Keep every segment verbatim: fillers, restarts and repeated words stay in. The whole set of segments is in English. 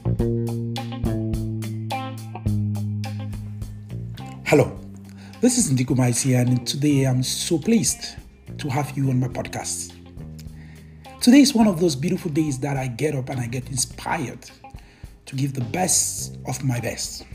Hello, this is Ndiku Maisi, and today I'm so pleased to have you on my podcast. Today is one of those beautiful days that I get up and I get inspired to give the best of my best.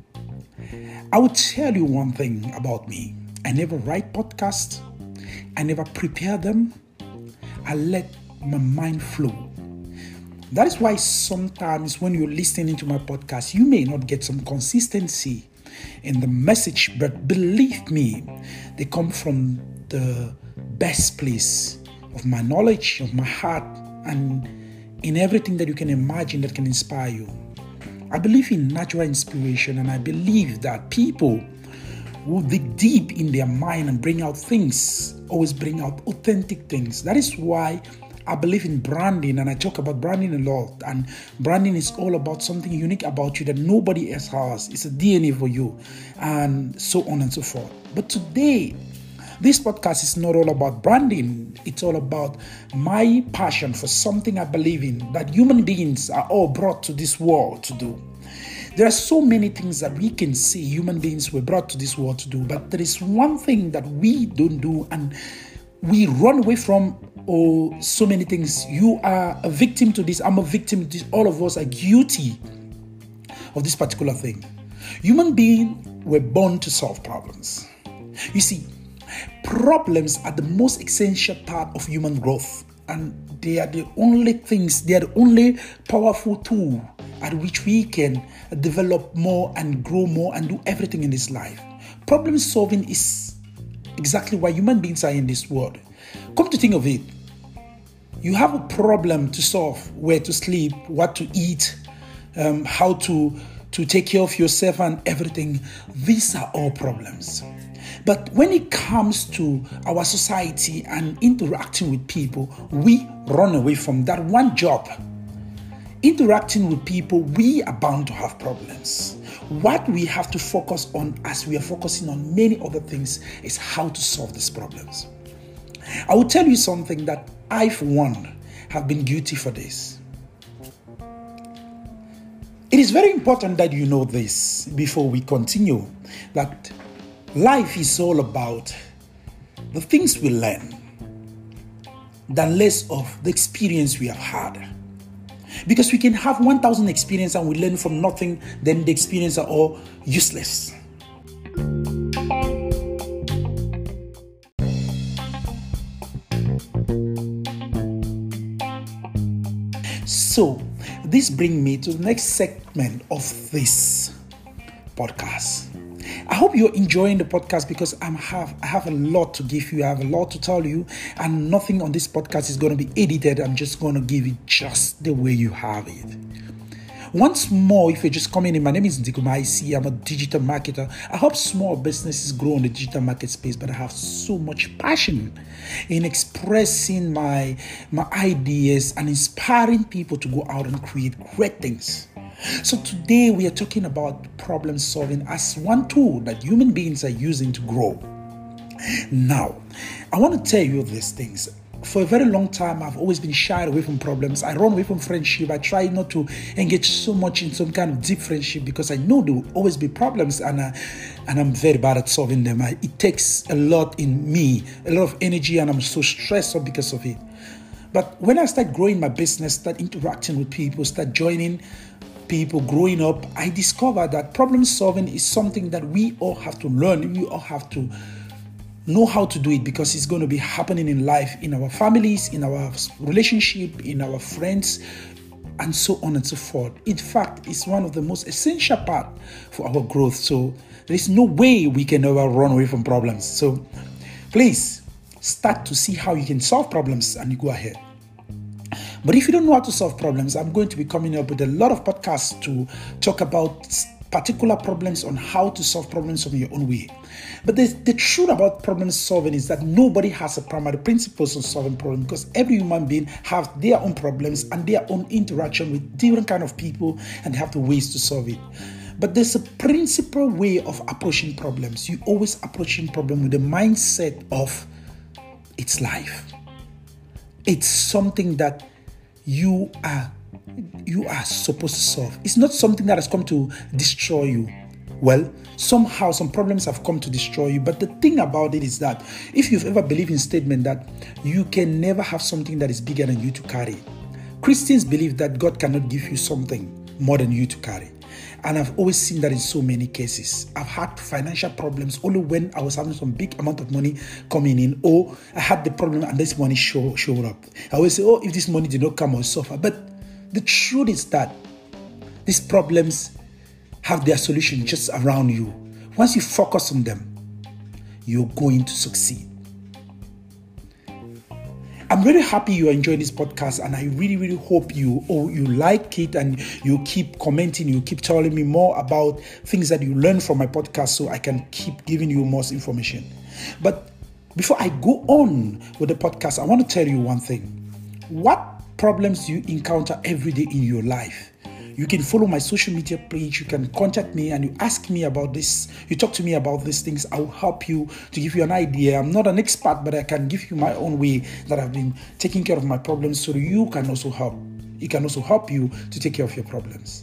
I will tell you one thing about me. I never write podcasts. I never prepare them. I let my mind flow. That is why sometimes when you're listening to my podcast, you may not get some consistency in the message, but believe me, they come from the best place of my knowledge, of my heart, and in everything that you can imagine that can inspire you. I believe in natural inspiration, and I believe that people who dig deep in their mind and bring out things, always bring out authentic things. That is why I believe in branding, and I talk about branding a lot. And branding is all about something unique about you that nobody else has. It's a D N A for you, and so on and so forth. But today, this podcast is not all about branding. It's all about my passion for something I believe in, that human beings are all brought to this world to do. There are so many things that we can see human beings were brought to this world to do, but there is one thing that we don't do and we run away from. Oh, so many things. You are a victim to this. I'm a victim to this. All of us are guilty of this particular thing. Human beings were born to solve problems. You see, problems are the most essential part of human growth, and they are the only things, they are the only powerful tool at which we can develop more and grow more and do everything in this life. Problem solving is exactly why human beings are in this world. Come to think of it, you have a problem to solve: where to sleep, what to eat, um, how to, to take care of yourself and everything. These are all problems. But when it comes to our society and interacting with people, we run away from that one job. Interacting with people, we are bound to have problems. What we have to focus on, as we are focusing on many other things, is how to solve these problems. I will tell you something that I, for one, have been guilty for this. It is very important that you know this before we continue, that life is all about the things we learn than less of the experience we have had. Because we can have one thousand experience and we learn from nothing, then the experience are all useless. So, this brings me to the next segment of this podcast. I hope you're enjoying the podcast because I'm have I have a lot to give you. I have a lot to tell you, and nothing on this podcast is going to be edited. I'm just going to give it just the way you have it. Once more, if you're just coming in, my name is Ndiku Maisi. I'm a digital marketer. I help small businesses grow in the digital market space, but I have so much passion in expressing my, my ideas and inspiring people to go out and create great things. So today we are talking about problem solving as one tool that human beings are using to grow. Now, I want to tell you these things. For a very long time, I've always been shy away from problems. I run away from friendship. I try not to engage so much in some kind of deep friendship because I know there will always be problems, and I, and I'm very bad at solving them. I, it takes a lot in me, a lot of energy, and I'm so stressed out because of it. But when I start growing my business, start interacting with people, start joining people, growing up, I discovered that problem solving is something that we all have to learn. We all have to know how to do it because it's going to be happening in life, in our families, in our relationship, in our friends, and so on and so forth. In fact, it's one of the most essential part for our growth. So there is no way we can ever run away from problems. So please start to see how you can solve problems and you go ahead. But if you don't know how to solve problems, I'm going to be coming up with a lot of podcasts to talk about particular problems on how to solve problems from your own way. But the, the truth about problem solving is that nobody has a primary principles on solving problems, because every human being has their own problems and their own interaction with different kind of people, and they have the ways to solve it. But there's a principal way of approaching problems. You always approaching problem with the mindset of it's life. It's something that you are you are supposed to solve. It's not something that has come to destroy you. Well, somehow some problems have come to destroy you. But the thing about it is that if you've ever believed in statement that you can never have something that is bigger than you to carry, Christians believe that God cannot give you something more than you to carry. And I've always seen that in so many cases. I've had financial problems only when I was having some big amount of money coming in, or I had the problem and this money show, showed up. I always say, oh, if this money did not come, I'll suffer. But the truth is that these problems have their solution just around you. Once you focus on them, you're going to succeed. I'm really happy you are enjoying this podcast, and I really, really hope you oh, you like it and you keep commenting, you keep telling me more about things that you learn from my podcast so I can keep giving you more information. But before I go on with the podcast, I want to tell you one thing. What problems do you encounter every day in your life? You can follow my social media page. You can contact me and you ask me about this. You talk to me about these things. I will help you to give you an idea. I'm not an expert, but I can give you my own way that I've been taking care of my problems so you can also help. It can also help you to take care of your problems.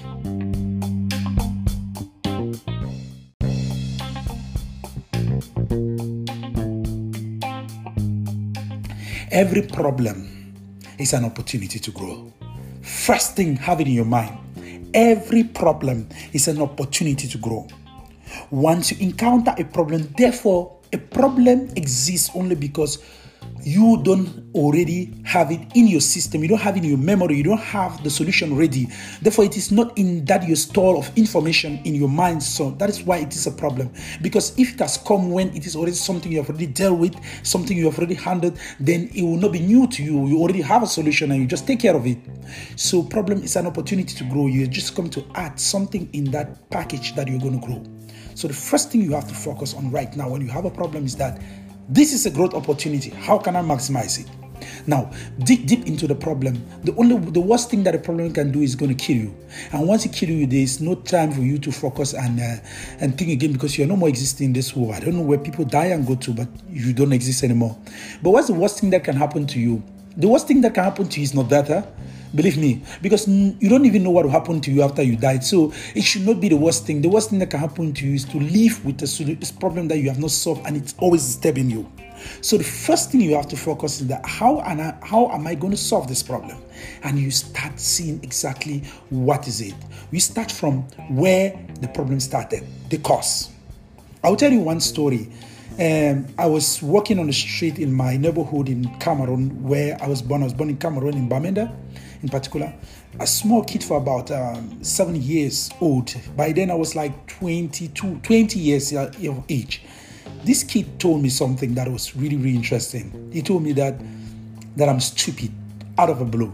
Every problem is an opportunity to grow. First thing, have it in your mind. Every problem is an opportunity to grow. Once you encounter a problem, therefore, a problem exists only because you don't already have it in your system. You don't have it in your memory. You don't have the solution ready. Therefore, it is not in that your store of information in your mind. So that is why it is a problem. Because if it has come when it is already something you have already dealt with, something you have already handled, then it will not be new to you. You already have a solution and you just take care of it. So problem is an opportunity to grow. You just come to add something in that package that you're going to grow. So the first thing you have to focus on right now when you have a problem is that this is a growth opportunity. How can I maximize it? Now, dig deep into the problem. The only, the worst thing that a problem can do is going to kill you. And once it kills you, there is no time for you to focus and uh, and think again because you're no more existing in this world. I don't know where people die and go to, but you don't exist anymore. But what's the worst thing that can happen to you? The worst thing that can happen to you is not that, huh? Believe me, because you don't even know what will happen to you after you died. So it should not be the worst thing. The worst thing that can happen to you is to live with this problem that you have not solved and it's always disturbing you. So the first thing you have to focus is that how am I, how am I going to solve this problem? And you start seeing exactly what is it. We start from where the problem started, the cause. I'll tell you one story. Um, I was walking on the street in my neighborhood in Cameroon, where I was born. I was born in Cameroon, in Bamenda, in particular. A small kid for about um, seven years old. By then, I was like twenty-two, twenty years of age. This kid told me something that was really, really interesting. He told me that that I'm stupid, out of a blue.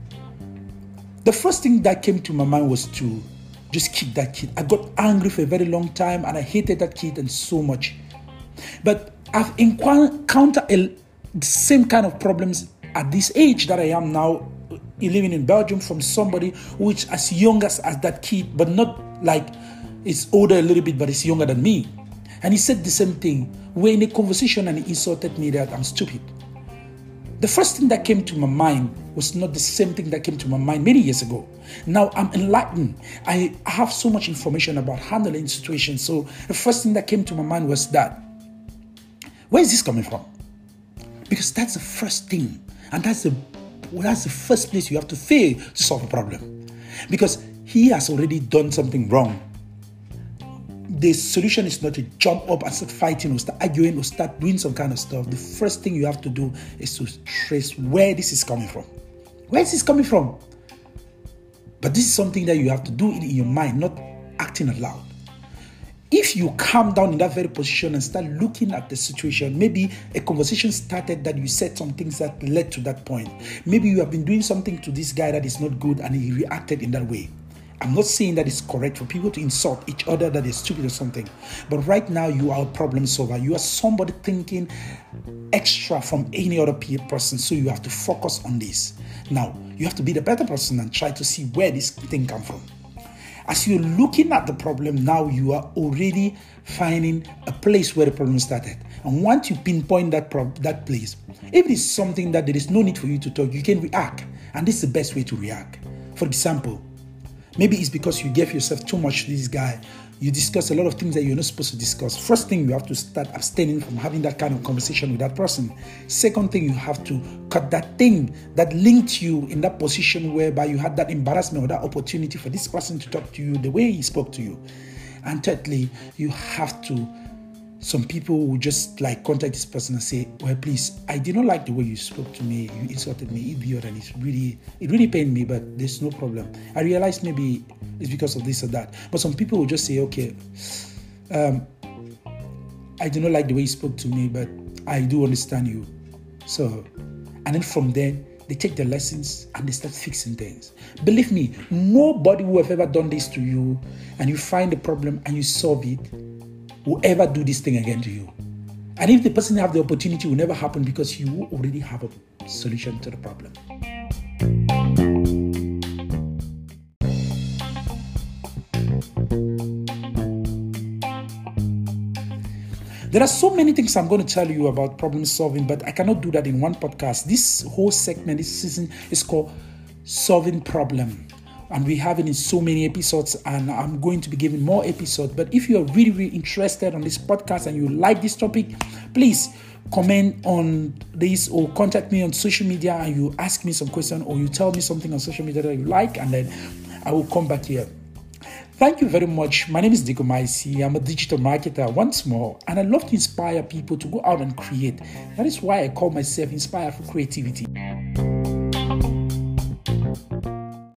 The first thing that came to my mind was to just kick that kid. I got angry for a very long time, and I hated that kid and so much. But I've encountered a, the same kind of problems at this age that I am now, living in Belgium, from somebody who is as young as, as that kid, but not like it's older a little bit, but it's younger than me. And he said the same thing. We're in a conversation and he insulted me that I'm stupid. The first thing that came to my mind was not the same thing that came to my mind many years ago. Now I'm enlightened. I have so much information about handling situations. So the first thing that came to my mind was that, where is this coming from? Because that's the first thing. And that's the, that's the first place you have to fail to solve a problem. Because he has already done something wrong. The solution is not to jump up and start fighting or start arguing or start doing some kind of stuff. The first thing you have to do is to trace where this is coming from. Where is this coming from? But this is something that you have to do in your mind, not acting aloud. If you calm down in that very position and start looking at the situation, maybe a conversation started that you said some things that led to that point. Maybe you have been doing something to this guy that is not good and he reacted in that way. I'm not saying that it's correct for people to insult each other, that they're stupid or something. But right now, you are a problem solver. You are somebody thinking extra from any other person. So you have to focus on this. Now, you have to be the better person and try to see where this thing comes from. As you're looking at the problem now, you are already finding a place where the problem started. And once you pinpoint that prob- that place, if it is something that there is no need for you to talk, you can react. And this is the best way to react. For example, maybe it's because you gave yourself too much to this guy. You discuss a lot of things that you're not supposed to discuss. First thing, you have to start abstaining from having that kind of conversation with that person. Second thing, you have to cut that thing that linked you in that position whereby you had that embarrassment or that opportunity for this person to talk to you the way he spoke to you. And thirdly, you have to, some people will just like contact this person and say, well, please, I did not like the way you spoke to me. You insulted me, idiot, and it's really, it really pained me, but there's no problem. I realized maybe it's because of this or that. But some people will just say, okay, um, I do not like the way you spoke to me, but I do understand you. So, and then from there, they take the lessons and they start fixing things. Believe me, nobody who have ever done this to you and you find the problem and you solve it will ever do this thing again to you. And if the person have the opportunity, it will never happen because you already have a solution to the problem. There are so many things I'm going to tell you about problem solving, but I cannot do that in one podcast. This whole segment, this season is called Solving Problem. And we have it in so many episodes, and I'm going to be giving more episodes. But if you're really, really interested on this podcast and you like this topic, please comment on this or contact me on social media and you ask me some question or you tell me something on social media that you like, and then I will come back here. Thank you very much. My name is Ndiko Maisi. I'm a digital marketer once more, and I love to inspire people to go out and create. That is why I call myself Inspire for Creativity.